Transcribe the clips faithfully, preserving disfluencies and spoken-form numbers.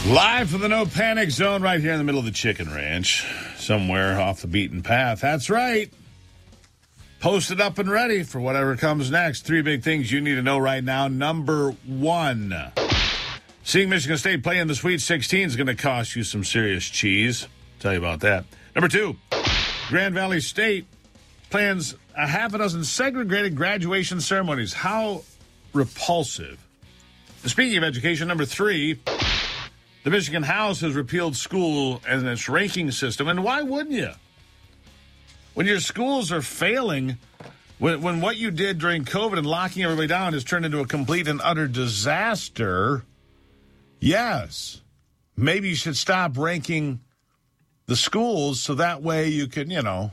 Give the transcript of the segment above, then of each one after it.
Live from the No Panic Zone right here in the middle of the Chicken Ranch, somewhere off the beaten path. That's right. Posted up and ready for whatever comes next. Three big things you need to know right now. Number one, seeing Michigan State play in the Sweet sixteen is going to cost you some serious cheese. Tell you about that. Number two, Grand Valley State plans a half a dozen segregated graduation ceremonies. How repulsive. Speaking of education, number three, the Michigan House has repealed school and its ranking system. And why wouldn't you? When your schools are failing, when, when what you did during COVID and locking everybody down has turned into a complete and utter disaster, yes, maybe you should stop ranking the schools so that way you can, you know,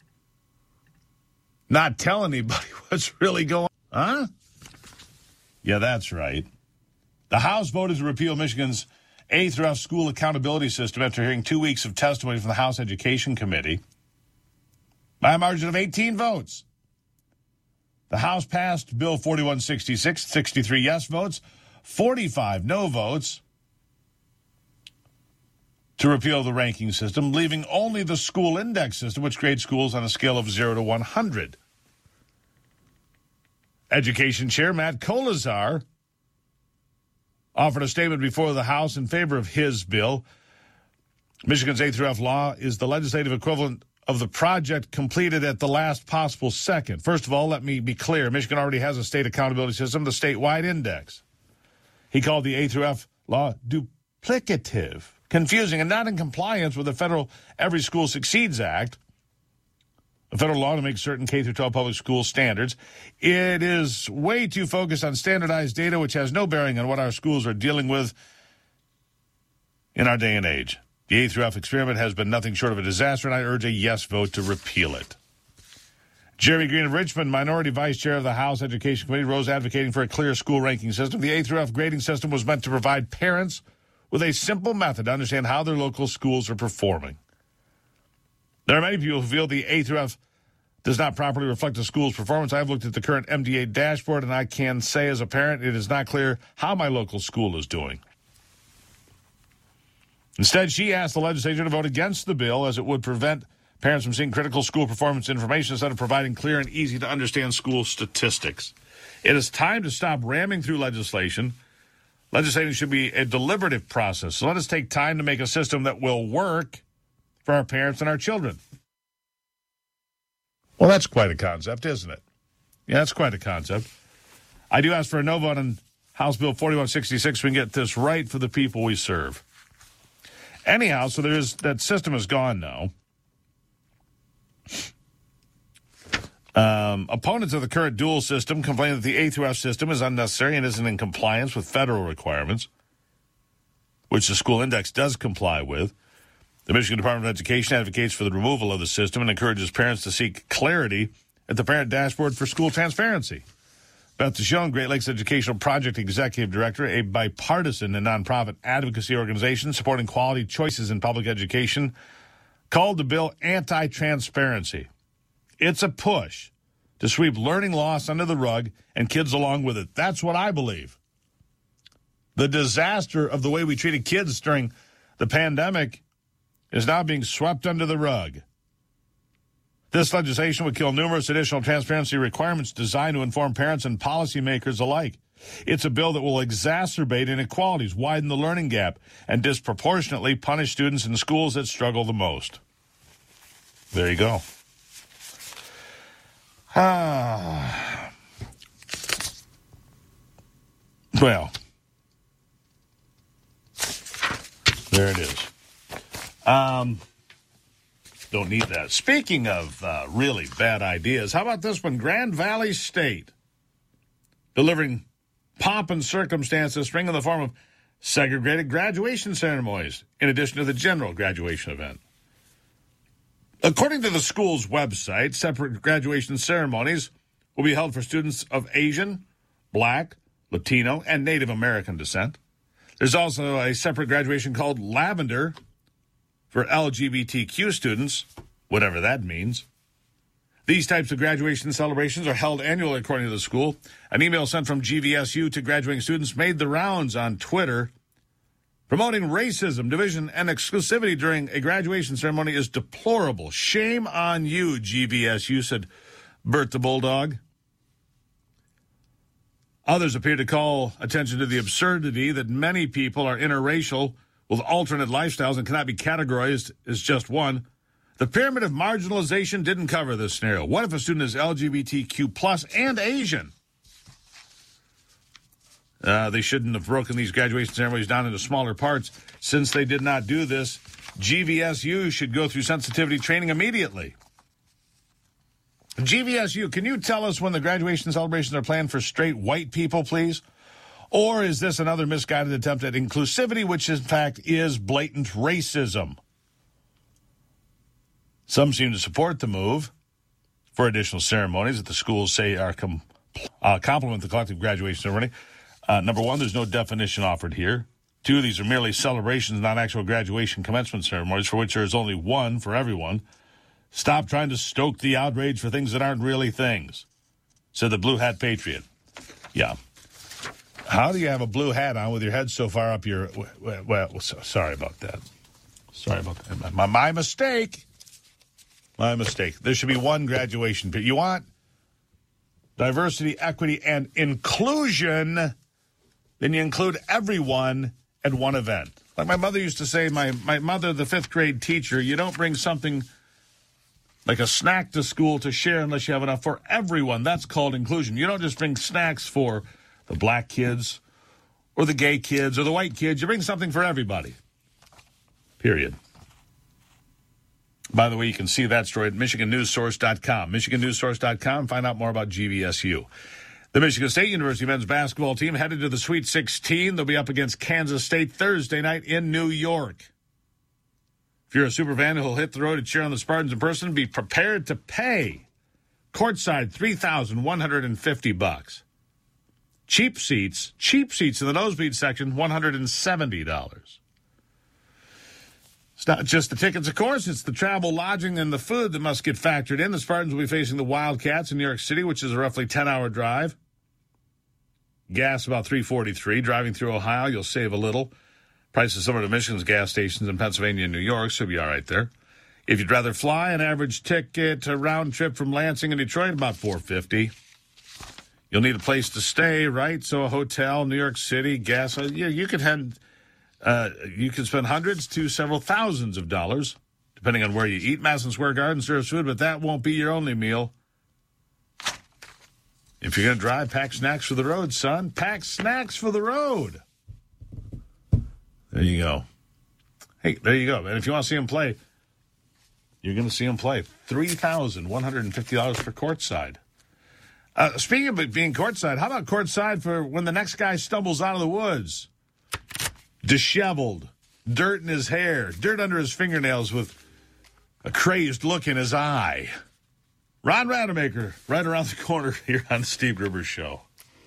not tell anybody what's really going on. Huh? Yeah, that's right. The House voted to repeal Michigan's A through F school accountability system after hearing two weeks of testimony from the House Education Committee by a margin of eighteen votes. The House passed Bill forty-one sixty-six, sixty-three yes votes, forty-five no votes to repeal the ranking system, leaving only the school index system, which grades schools on a scale of zero to one hundred. Education Chair Matt Kolazar offered a statement before the House in favor of his bill. Michigan's A through F law is the legislative equivalent of the project completed at the last possible second. First of all, let me be clear. Michigan already has a state accountability system, the statewide index. He called the A through F law duplicative, confusing, and not in compliance with the federal Every School Succeeds Act, a federal law to make certain K through twelve public school standards. It is way too focused on standardized data, which has no bearing on what our schools are dealing with in our day and age. The A through F experiment has been nothing short of a disaster, and I urge a yes vote to repeal it. Jeremy Green of Richmond, minority vice chair of the House Education Committee, rose advocating for a clear school ranking system. The A through F grading system was meant to provide parents with a simple method to understand how their local schools are performing. There are many people who feel the A through F does not properly reflect the school's performance. I've looked at the current M D A dashboard, and I can say as a parent, it is not clear how my local school is doing. Instead, she asked the legislature to vote against the bill, as it would prevent parents from seeing critical school performance information instead of providing clear and easy-to-understand school statistics. It is time to stop ramming through legislation. Legislating should be a deliberative process. So let us take time to make a system that will work for our parents and our children. Well, that's quite a concept, isn't it? Yeah, that's quite a concept. I do ask for a no vote on House Bill forty-one sixty-six so we can get this right for the people we serve. Anyhow, so there's that system is gone now. Um, opponents of the current dual system complain that the A through F system is unnecessary and isn't in compliance with federal requirements, which the school index does comply with. The Michigan Department of Education advocates for the removal of the system and encourages parents to seek clarity at the parent dashboard for school transparency. Beth DeShone, Great Lakes Educational Project Executive Director, a bipartisan and nonprofit advocacy organization supporting quality choices in public education, called the bill anti-transparency. It's a push to sweep learning loss under the rug and kids along with it. That's what I believe. The disaster of the way we treated kids during the pandemic is now being swept under the rug. This legislation would kill numerous additional transparency requirements designed to inform parents and policymakers alike. It's a bill that will exacerbate inequalities, widen the learning gap, and disproportionately punish students in schools that struggle the most. There you go. Ah. Well, there it is. Um... Don't need that. Speaking of uh, really bad ideas, how about this one? Grand Valley State delivering pomp and circumstance this spring in the form of segregated graduation ceremonies in addition to the general graduation event. According to the school's website, separate graduation ceremonies will be held for students of Asian, Black, Latino, and Native American descent. There's also a separate graduation called Lavender for L G B T Q students, whatever that means. These types of graduation celebrations are held annually, according to the school. An email sent from G V S U to graduating students made the rounds on Twitter Promoting racism, division, and exclusivity during a graduation ceremony is deplorable. Shame on you, G V S U, said Bert the Bulldog. Others appear to call attention to the absurdity that many people are interracial with alternate lifestyles and cannot be categorized as just one. The pyramid of marginalization didn't cover this scenario. What if a student is L G B T Q plus and Asian? Uh, they shouldn't have broken these graduation ceremonies down into smaller parts. Since they did not do this, G V S U should go through sensitivity training immediately. G V S U, can you tell us when the graduation celebrations are planned for straight white people, please? Or is this another misguided attempt at inclusivity, which in fact is blatant racism? Some seem to support the move for additional ceremonies that the schools say are com- uh, complement the collective graduation ceremony. Uh, number one, there's no definition offered here. Two, these are merely celebrations, not actual graduation commencement ceremonies, for which there is only one for everyone. Stop trying to stoke the outrage for things that aren't really things, said the Blue Hat Patriot. Yeah. How do you have a blue hat on with your head so far up your... Well, well so, sorry about that. Sorry about that. My, my mistake. My mistake. There should be one graduation. But you want diversity, equity, and inclusion, then you include everyone at one event. Like my mother used to say, my, my mother, the fifth grade teacher, you don't bring something like a snack to school to share unless you have enough for everyone. That's called inclusion. You don't just bring snacks for the black kids or the gay kids or the white kids. You bring something for everybody. Period. By the way, you can see that story at Michigan News Source dot com. Michigan News Source dot com. Find out more about G V S U. The Michigan State University men's basketball team headed to the Sweet sixteen. They'll be up against Kansas State Thursday night in New York. If you're a super fan who'll hit the road to cheer on the Spartans in person, be prepared to pay. Courtside, three thousand one hundred fifty bucks. Cheap seats, cheap seats in the nosebleed section, one hundred seventy dollars. It's not just the tickets, of course. It's the travel, lodging, and the food that must get factored in. The Spartans will be facing the Wildcats in New York City, which is a roughly ten-hour drive. Gas about three forty-three. Driving through Ohio, you'll save a little. Prices similar to Michigan's gas stations in Pennsylvania and New York, so you'll be all right there. If you'd rather fly, an average ticket a round trip from Lansing and Detroit, about four fifty. You'll need a place to stay, right? So a hotel, New York City, gas. Yeah, you could head... Uh, you can spend hundreds to several thousands of dollars, depending on where you eat. Madison Square Garden serves food, but that won't be your only meal. If you're going to drive, pack snacks for the road, son. Pack snacks for the road. There you go. Hey, there you go. And if you want to see him play, you're going to see him play. three thousand one hundred fifty dollars for courtside. Uh, speaking of being courtside, how about courtside for when the next guy stumbles out of the woods? Disheveled, dirt in his hair, dirt under his fingernails with a crazed look in his eye. Ron Rademacher, right around the corner here on the Steve Gruber Show.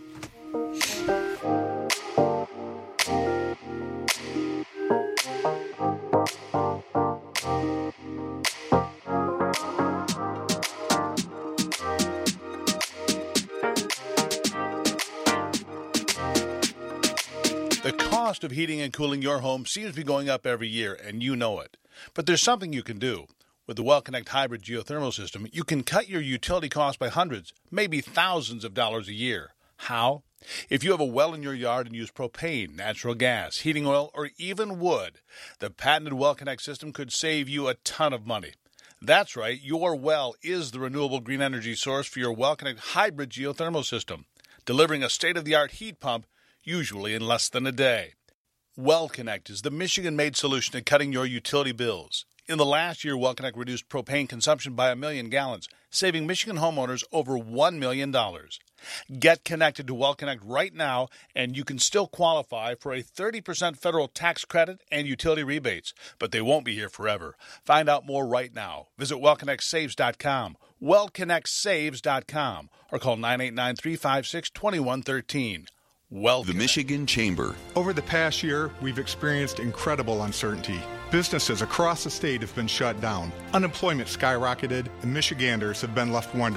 The cost of heating and cooling your home seems to be going up every year, and you know it. But there's something you can do. With the WellConnect Hybrid Geothermal System, you can cut your utility costs by hundreds, maybe thousands of dollars a year. How? If you have a well in your yard and use propane, natural gas, heating oil, or even wood, the patented WellConnect system could save you a ton of money. That's right, your well is the renewable green energy source for your WellConnect Hybrid Geothermal System, delivering a state-of-the-art heat pump usually in less than a day. WellConnect is the Michigan-made solution to cutting your utility bills. In the last year, WellConnect reduced propane consumption by a million gallons, saving Michigan homeowners over one million dollars. Get connected to WellConnect right now, and you can still qualify for a thirty percent federal tax credit and utility rebates, but they won't be here forever. Find out more right now. Visit well connect saves dot com, well connect saves dot com, or call nine eight nine, three five six, two one one three. Well, the Michigan Chamber. Over the past year, we've experienced incredible uncertainty. Businesses across the state have been shut down. Unemployment skyrocketed, and Michiganders have been left wondering,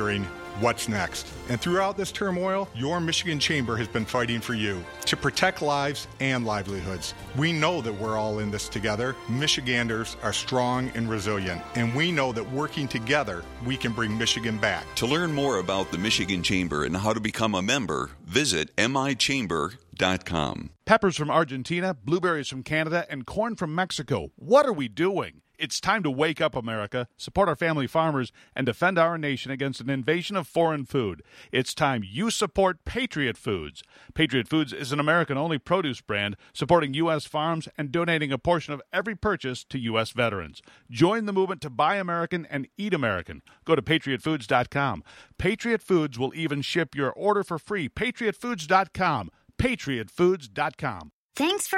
what's next? And throughout this turmoil, your Michigan Chamber has been fighting for you to protect lives and livelihoods. We know that we're all in this together. Michiganders are strong and resilient, and we know that working together, we can bring Michigan back. To learn more about the Michigan Chamber and how to become a member, visit m i chamber dot com. Peppers from Argentina, blueberries from Canada, and corn from Mexico. What are we doing? It's time to wake up, America, support our family farmers, and defend our nation against an invasion of foreign food. It's time you support Patriot Foods. Patriot Foods is an American-only produce brand supporting U S farms and donating a portion of every purchase to U S veterans. Join the movement to buy American and eat American. Go to patriot foods dot com. Patriot Foods will even ship your order for free. patriot foods dot com. patriot foods dot com. Thanks for